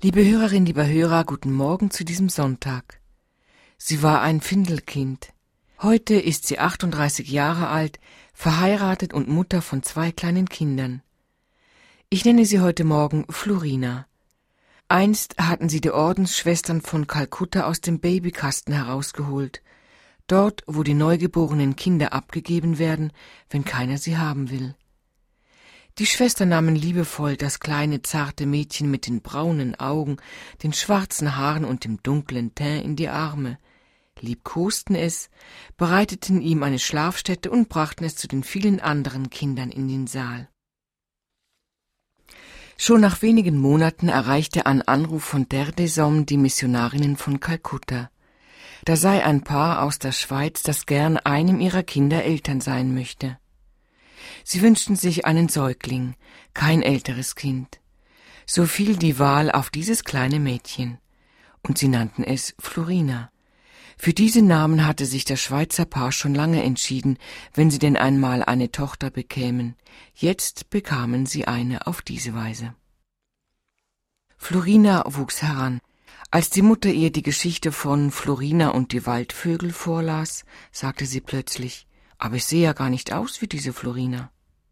Liebe Hörerin, lieber Hörer, guten Morgen zu diesem Sonntag. Sie war ein Findelkind. Heute ist sie 38 Jahre alt, verheiratet und Mutter von 2 kleinen Kindern. Ich nenne sie heute Morgen Florina. Einst hatten sie die Ordensschwestern von Kalkutta aus dem Babykasten herausgeholt, dort, wo die neugeborenen Kinder abgegeben werden, wenn keiner sie haben will. Die Schwestern nahmen liebevoll das kleine, zarte Mädchen mit den braunen Augen, den schwarzen Haaren und dem dunklen Teint in die Arme, liebkosten es, bereiteten ihm eine Schlafstätte und brachten es zu den vielen anderen Kindern in den Saal. Schon nach wenigen Monaten erreichte ein Anruf von Derdesom die Missionarinnen von Kalkutta. Da sei ein Paar aus der Schweiz, das gern einem ihrer Kinder Eltern sein möchte. Sie wünschten sich einen Säugling, kein älteres Kind. So fiel die Wahl auf dieses kleine Mädchen, und sie nannten es Florina. Für diesen Namen hatte sich das Schweizer Paar schon lange entschieden, wenn sie denn einmal eine Tochter bekämen. Jetzt bekamen sie eine auf diese Weise. Florina wuchs heran. Als die Mutter ihr die Geschichte von Florina und die Waldvögel vorlas, sagte sie plötzlich: Aber ich sehe ja gar nicht aus wie diese Florina.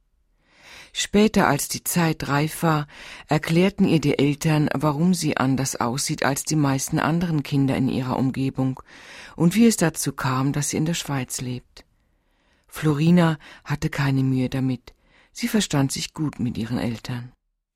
Später, als die Zeit reif war, erklärten ihr die Eltern, warum sie anders aussieht als die meisten anderen Kinder in ihrer Umgebung und wie es dazu kam, dass sie in der Schweiz lebt. Florina hatte keine Mühe damit. Sie verstand sich gut mit ihren Eltern.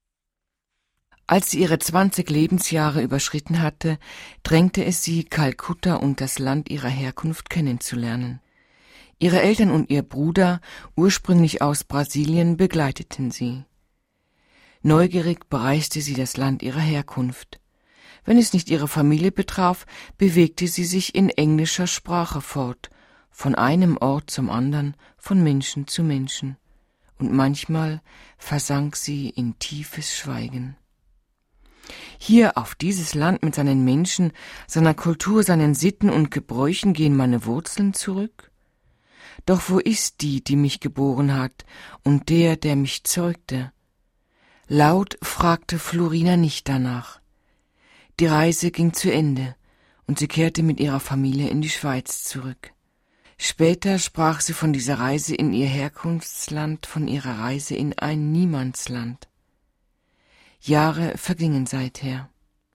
Als sie ihre 20 Lebensjahre überschritten hatte, drängte es sie, Kalkutta und das Land ihrer Herkunft kennenzulernen. Ihre Eltern und ihr Bruder, ursprünglich aus Brasilien, begleiteten sie. Neugierig bereiste sie das Land ihrer Herkunft. Wenn es nicht ihre Familie betraf, bewegte sie sich in englischer Sprache fort, von einem Ort zum anderen, von Menschen zu Menschen. Und manchmal versank sie in tiefes Schweigen. Hier auf dieses Land mit seinen Menschen, seiner Kultur, seinen Sitten und Gebräuchen gehen meine Wurzeln zurück? Doch wo ist die, die mich geboren hat, und der, der mich zeugte? Laut fragte Florina nicht danach. Die Reise ging zu Ende, und sie kehrte mit ihrer Familie in die Schweiz zurück. Später sprach sie von dieser Reise in ihr Herkunftsland, von ihrer Reise in ein Niemandsland. Jahre vergingen seither.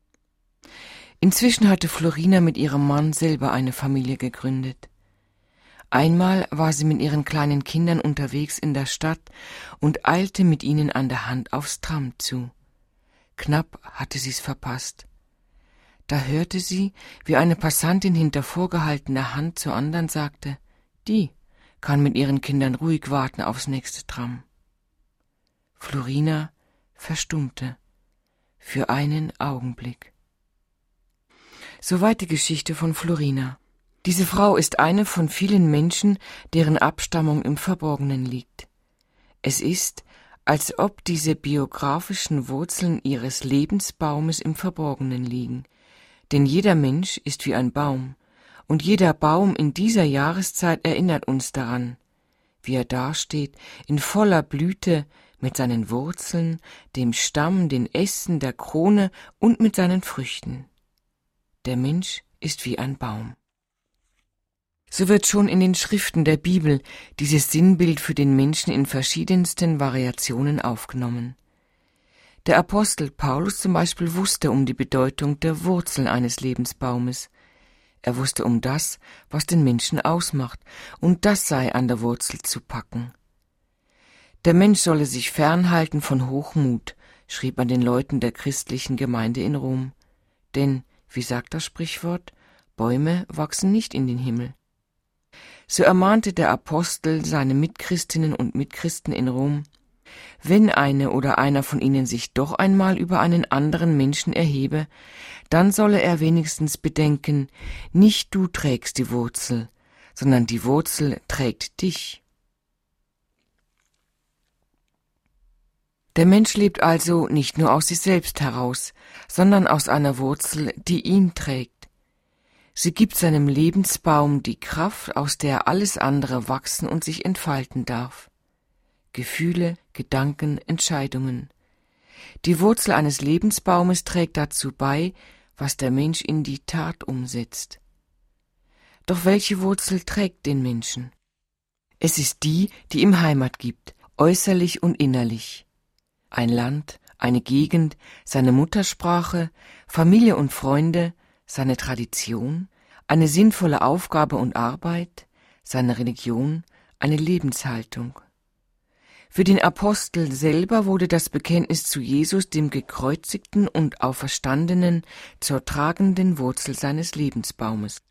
Inzwischen hatte Florina mit ihrem Mann selber eine Familie gegründet. Einmal war sie mit ihren kleinen Kindern unterwegs in der Stadt und eilte mit ihnen an der Hand aufs Tram zu. Knapp hatte sie's verpasst. Da hörte sie, wie eine Passantin hinter vorgehaltener Hand zur anderen sagte: Die kann mit ihren Kindern ruhig warten aufs nächste Tram. Florina verstummte. Für einen Augenblick. Soweit die Geschichte von Florina. Diese Frau ist eine von vielen Menschen, deren Abstammung im Verborgenen liegt. Es ist, als ob diese biografischen Wurzeln ihres Lebensbaumes im Verborgenen liegen. Denn jeder Mensch ist wie ein Baum, und jeder Baum in dieser Jahreszeit erinnert uns daran, wie er dasteht, in voller Blüte, mit seinen Wurzeln, dem Stamm, den Ästen, der Krone und mit seinen Früchten. Der Mensch ist wie ein Baum. So wird schon in den Schriften der Bibel dieses Sinnbild für den Menschen in verschiedensten Variationen aufgenommen. Der Apostel Paulus zum Beispiel wusste um die Bedeutung der Wurzeln eines Lebensbaumes. Er wusste um das, was den Menschen ausmacht, und das sei an der Wurzel zu packen. Der Mensch solle sich fernhalten von Hochmut, schrieb an den Leuten der christlichen Gemeinde in Rom. Denn, wie sagt das Sprichwort, Bäume wachsen nicht in den Himmel. So ermahnte der Apostel seine Mitchristinnen und Mitchristen in Rom: Wenn eine oder einer von ihnen sich doch einmal über einen anderen Menschen erhebe, dann solle er wenigstens bedenken, nicht du trägst die Wurzel, sondern die Wurzel trägt dich. Der Mensch lebt also nicht nur aus sich selbst heraus, sondern aus einer Wurzel, die ihn trägt. Sie gibt seinem Lebensbaum die Kraft, aus der alles andere wachsen und sich entfalten darf. Gefühle, Gedanken, Entscheidungen. Die Wurzel eines Lebensbaumes trägt dazu bei, was der Mensch in die Tat umsetzt. Doch welche Wurzel trägt den Menschen? Es ist die, die ihm Heimat gibt, äußerlich und innerlich. Ein Land, eine Gegend, seine Muttersprache, Familie und Freunde, seine Tradition, eine sinnvolle Aufgabe und Arbeit, seine Religion, eine Lebenshaltung. Für den Apostel selber wurde das Bekenntnis zu Jesus, dem gekreuzigten und Auferstandenen, zur tragenden Wurzel seines Lebensbaumes.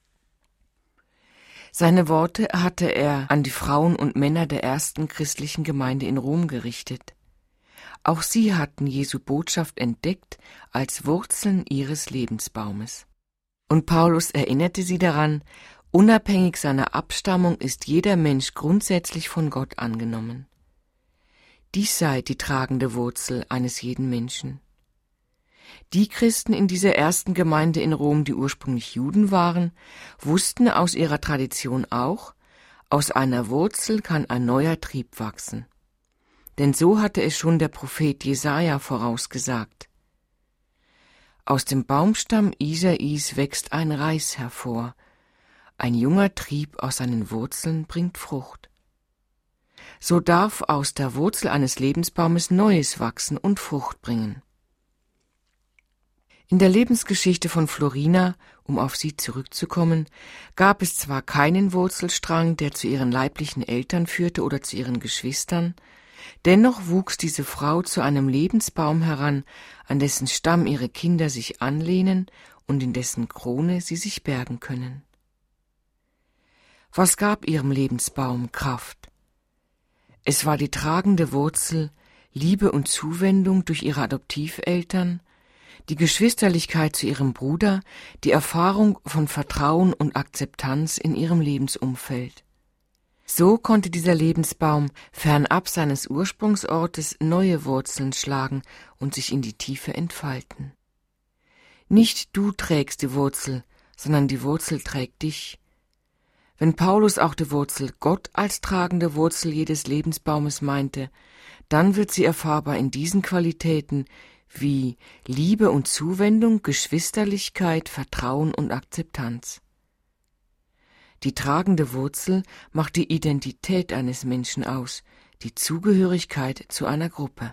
Seine Worte hatte er an die Frauen und Männer der ersten christlichen Gemeinde in Rom gerichtet. Auch sie hatten Jesu Botschaft entdeckt als Wurzeln ihres Lebensbaumes. Und Paulus erinnerte sie daran, unabhängig seiner Abstammung ist jeder Mensch grundsätzlich von Gott angenommen. Dies sei die tragende Wurzel eines jeden Menschen. Die Christen in dieser ersten Gemeinde in Rom, die ursprünglich Juden waren, wussten aus ihrer Tradition auch, aus einer Wurzel kann ein neuer Trieb wachsen. Denn so hatte es schon der Prophet Jesaja vorausgesagt. Aus dem Baumstamm Isais wächst ein Reis hervor, ein junger Trieb aus seinen Wurzeln bringt Frucht. So darf aus der Wurzel eines Lebensbaumes Neues wachsen und Frucht bringen. In der Lebensgeschichte von Florina, um auf sie zurückzukommen, gab es zwar keinen Wurzelstrang, der zu ihren leiblichen Eltern führte oder zu ihren Geschwistern, dennoch wuchs diese Frau zu einem Lebensbaum heran, an dessen Stamm ihre Kinder sich anlehnen und in dessen Krone sie sich bergen können. Was gab ihrem Lebensbaum Kraft? Es war die tragende Wurzel, Liebe und Zuwendung durch ihre Adoptiveltern, die Geschwisterlichkeit zu ihrem Bruder, die Erfahrung von Vertrauen und Akzeptanz in ihrem Lebensumfeld. So konnte dieser Lebensbaum fernab seines Ursprungsortes neue Wurzeln schlagen und sich in die Tiefe entfalten. Nicht du trägst die Wurzel, sondern die Wurzel trägt dich. Wenn Paulus auch die Wurzel Gott als tragende Wurzel jedes Lebensbaumes meinte, dann wird sie erfahrbar in diesen Qualitäten wie Liebe und Zuwendung, Geschwisterlichkeit, Vertrauen und Akzeptanz. Die tragende Wurzel macht die Identität eines Menschen aus, die Zugehörigkeit zu einer Gruppe.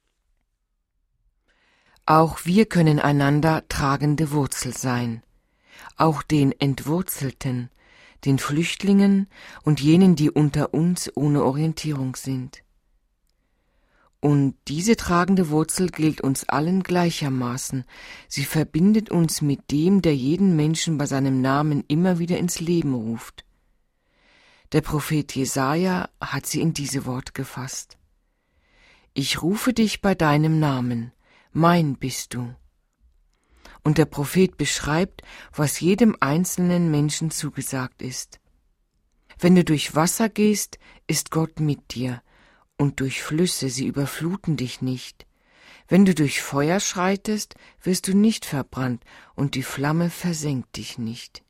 Auch wir können einander tragende Wurzel sein, auch den Entwurzelten, den Flüchtlingen und jenen, die unter uns ohne Orientierung sind. Und diese tragende Wurzel gilt uns allen gleichermaßen. Sie verbindet uns mit dem, der jeden Menschen bei seinem Namen immer wieder ins Leben ruft. Der Prophet Jesaja hat sie in diese Worte gefasst. Ich rufe dich bei deinem Namen, mein bist du. Und der Prophet beschreibt, was jedem einzelnen Menschen zugesagt ist. Wenn du durch Wasser gehst, ist Gott mit dir. Und durch Flüsse, sie überfluten dich nicht. Wenn du durch Feuer schreitest, wirst du nicht verbrannt, und die Flamme versenkt dich nicht.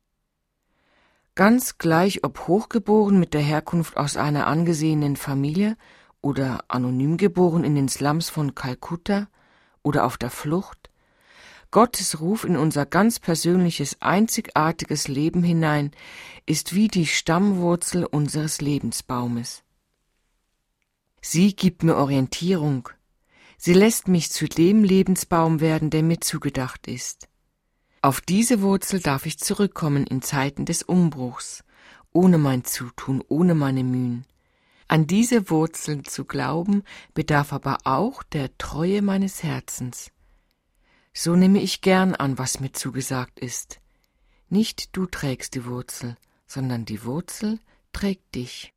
Ganz gleich, ob hochgeboren mit der Herkunft aus einer angesehenen Familie oder anonym geboren in den Slums von Kalkutta oder auf der Flucht, Gottes Ruf in unser ganz persönliches, einzigartiges Leben hinein ist wie die Stammwurzel unseres Lebensbaumes. Sie gibt mir Orientierung. Sie lässt mich zu dem Lebensbaum werden, der mir zugedacht ist. Auf diese Wurzel darf ich zurückkommen in Zeiten des Umbruchs, ohne mein Zutun, ohne meine Mühen. An diese Wurzeln zu glauben, bedarf aber auch der Treue meines Herzens. So nehme ich gern an, was mir zugesagt ist. Nicht du trägst die Wurzel, sondern die Wurzel trägt dich.